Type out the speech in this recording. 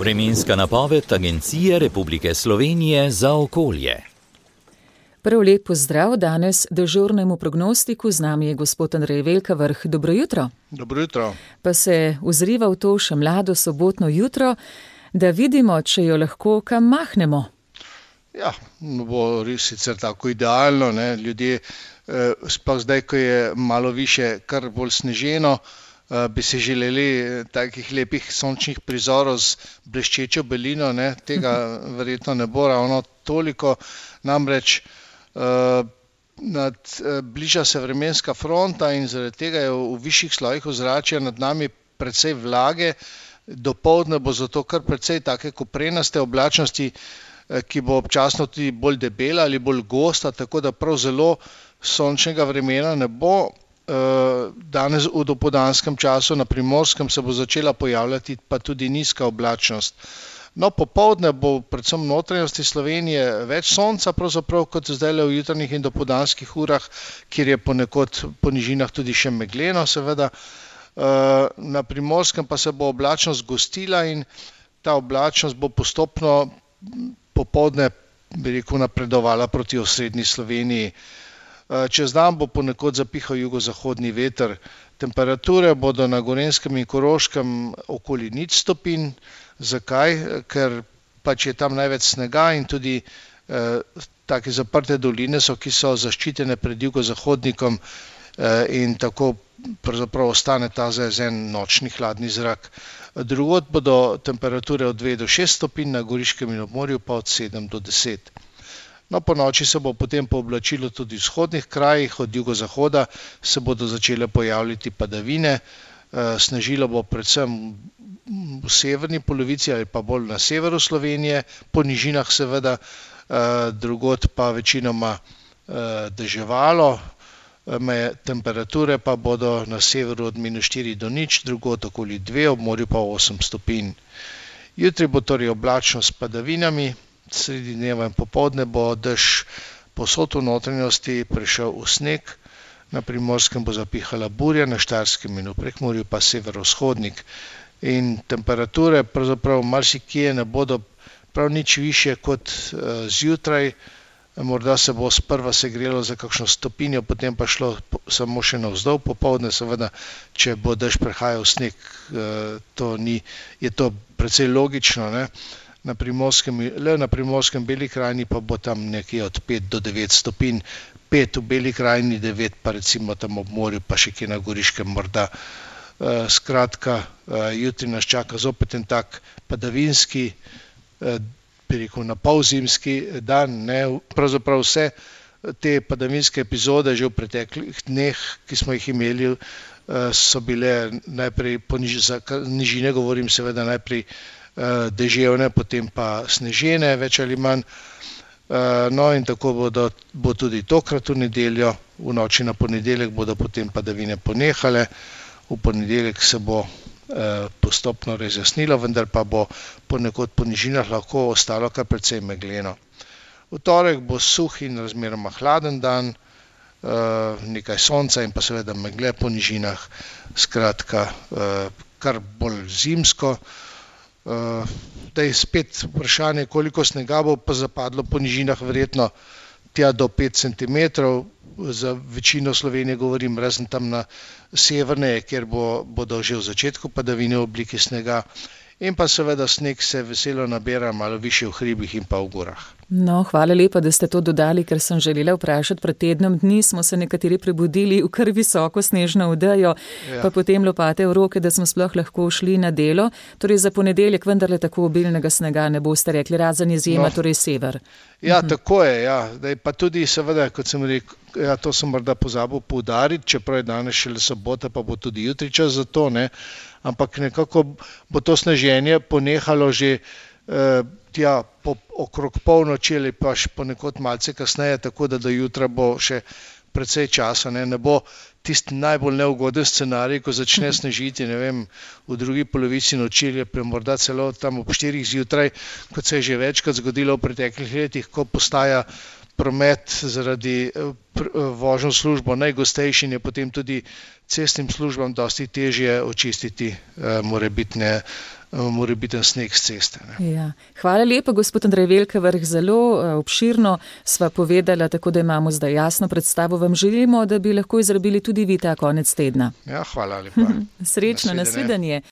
Vremenska napoved Agencije Republike Slovenije za okolje. Prav lep pozdrav danes dežurnemu prognostiku. Z nami je gospod Andrej Velkavrh. Dobro jutro. Dobro jutro. Pa se ozriva v to še mlado sobotno jutro, da vidimo, če jo lahko kam mahnemo. Ja, bo res sicer tako idealno, ne? Ljudje, sploh zdaj, ko je malo više, kar bolj sneženo, bi si želeli takih lepih sončnih prizorov z bleščečo belino, ne? Tega verjetno ne bo ravno toliko, namreč bliža se vremenska fronta in zaradi tega je v višjih slojih ozračja nad nami precej vlage. Dopoldne bo zato kar precej take koprenaste oblačnosti, ki bo občasno tudi bolj debela ali bolj gosta, tako da prav zelo sončnega vremena ne bo. Danes v dopoldanskem času na Primorskem se bo začela pojavljati pa tudi nizka oblačnost. No, popoldne bo predvsem v notranjosti Slovenije več sonca, pravzaprav kot zdajle v jutranjih in dopoldanskih urah, kjer je ponekod po nižinah tudi še megleno, seveda. Na Primorskem pa se bo oblačnost gostila in ta oblačnost bo postopno popoldne, bi rekel, napredovala proti osrednji Sloveniji. Čez dan bo ponekod zapihal jugozahodni veter. Temperature bodo na Gorenjskem in Koroškem okoli 0 stopinj. Zakaj? Ker pač je tam največ snega in tudi take zaprte doline so, ki so zaščitene pred jugozahodnikom in tako pravzaprav ostane ta zajezen nočni hladni zrak. Drugod bodo temperature od 2 do 6 stopinj, na Goriškem in ob morju pa od 7 do 10. No, po noči se bo potem pooblačilo tudi v vzhodnih krajih, od jugozahoda se bodo začele pojavljati padavine. Snežilo bo predvsem v severni polovici ali pa bolj na severu Slovenije, po nižinah seveda, drugod pa večinoma deževalo. Temperature pa bodo na severu od -4 do 0, drugod okoli 2, ob morju pa 8 stopinj. Jutri bo torej oblačno s padavinami, sredi dneva in popoldne bo dež povsod v notranjosti prešel v sneg, na Primorskem bo zapihala burja, na Štajerskem in v Prekmurju pa severovzhodnik. In temperature pravzaprav marsikje ne bodo prav nič višje kot zjutraj, morda se bo sprva segrelo za kakšno stopinjo, potem pa šlo samo še navzdol popoldne, seveda, če bo dež prehajal v sneg, je to precej logično, ne? Na Primorskem Beli krajini pa bo tam nekje od 5 do 9 stopinj, 5 v Beli krajini, 9 pa recimo tam ob morju, pa še kje na Goriškem morda. Skratka, jutri nas čaka zopet en tak padavinski, bi rekel, napolzimski dan, ne? Pravzaprav vse te padavinske epizode že v preteklih dneh, ki smo jih imeli, so bile najprej za nižine govorim seveda najprej deževne, potem pa snežene, več ali manj. No in tako bo tudi tokrat v nedeljo, v noči na ponedeljek bodo potem padavine ponehale, v ponedeljek se bo postopno razjasnilo, vendar pa bo ponekod po nižinah lahko ostalo kar precej megleno. V torek bo suh in razmeroma hladen dan, nekaj sonca in pa seveda megle po nižinah, skratka kar bolj zimsko. Zdaj spet vprašanje, koliko snega bo pa zapadlo po nižinah, verjetno tja do 5 cm, za večino Slovenije govorim, razen tam na severneje, kjer bodo že v začetku padavine v obliki snega. In pa seveda sneg se veselo nabira malo višje v hribih in pa v gorah. No, hvala lepa, da ste to dodali, ker sem želela vprašati. Pred tednom dni smo se nekateri prebudili v kar visoko snežno odejo, pa potem lopate v roke, da smo sploh lahko šli na delo. Torej za ponedeljek vendarle tako obilnega snega ne boste rekli, razen izjema, torej sever. Ja, tako je, ja. Daj, pa tudi seveda, kot sem rekel, ja, to sem morda pozabil poudariti, čeprav je danes šele sobota, pa bo tudi jutri čas za to, ne. Ampak nekako bo to sneženje ponehalo že okrog polnoči ali pa še ponekod malce kasneje, tako da do jutra bo še precej časa, ne bo tisti najbolj neugoden scenarij, ko začne snežiti, ne vem, v drugi polovici noči ali pa morda celo tam ob 4 zjutraj, kot se je že večkrat zgodilo v preteklih letih, ko postaja promet zaradi vožnje v službo najgostejši in je potem tudi cestnim službam dosti težje očistiti morebiten sneg s ceste. Ja. Hvala lepa, gospod Andrej Velkavrh, zelo obširno sva povedala, tako da imamo zdaj jasno predstavo. Vam želimo, da bi lahko izrabili tudi vi ta konec tedna. Ja, hvala lepa. Srečno, nasvidenje.